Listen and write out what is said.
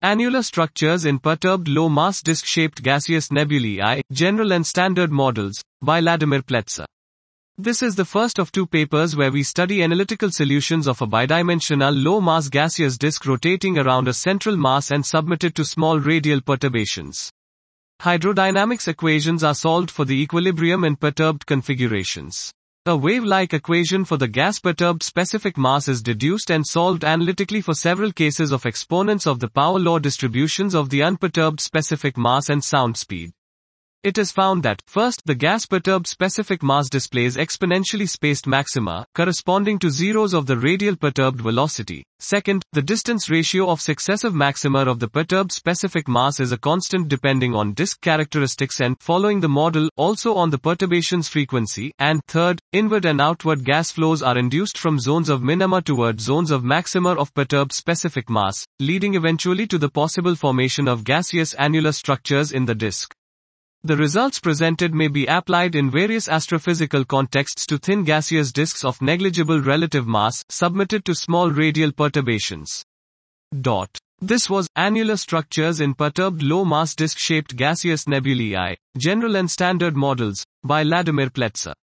Annular structures in perturbed low-mass disk-shaped gaseous nebulae, general and standard models, by Vladimir Pletser. This is the first of two papers where we study analytical solutions of a bidimensional low-mass gaseous disk rotating around a central mass and submitted to small radial perturbations. Hydrodynamics equations are solved for the equilibrium in perturbed configurations. A wave-like equation for the gas-perturbed specific mass is deduced and solved analytically for several cases of exponents of the power law distributions of the unperturbed specific mass and sound speed. It is found that, first, the gas-perturbed specific mass displays exponentially spaced maxima, corresponding to zeros of the radial perturbed velocity. Second, the distance ratio of successive maxima of the perturbed specific mass is a constant depending on disk characteristics and, following the model, also on the perturbation's frequency. And third, inward and outward gas flows are induced from zones of minima toward zones of maxima of perturbed specific mass, leading eventually to the possible formation of gaseous annular structures in the disk. The results presented may be applied in various astrophysical contexts to thin gaseous disks of negligible relative mass, submitted to small radial perturbations. This was Annular Structures in Perturbed Low-Mass Disk-Shaped Gaseous Nebulae, General and Standard Models, by Vladimir Pletser.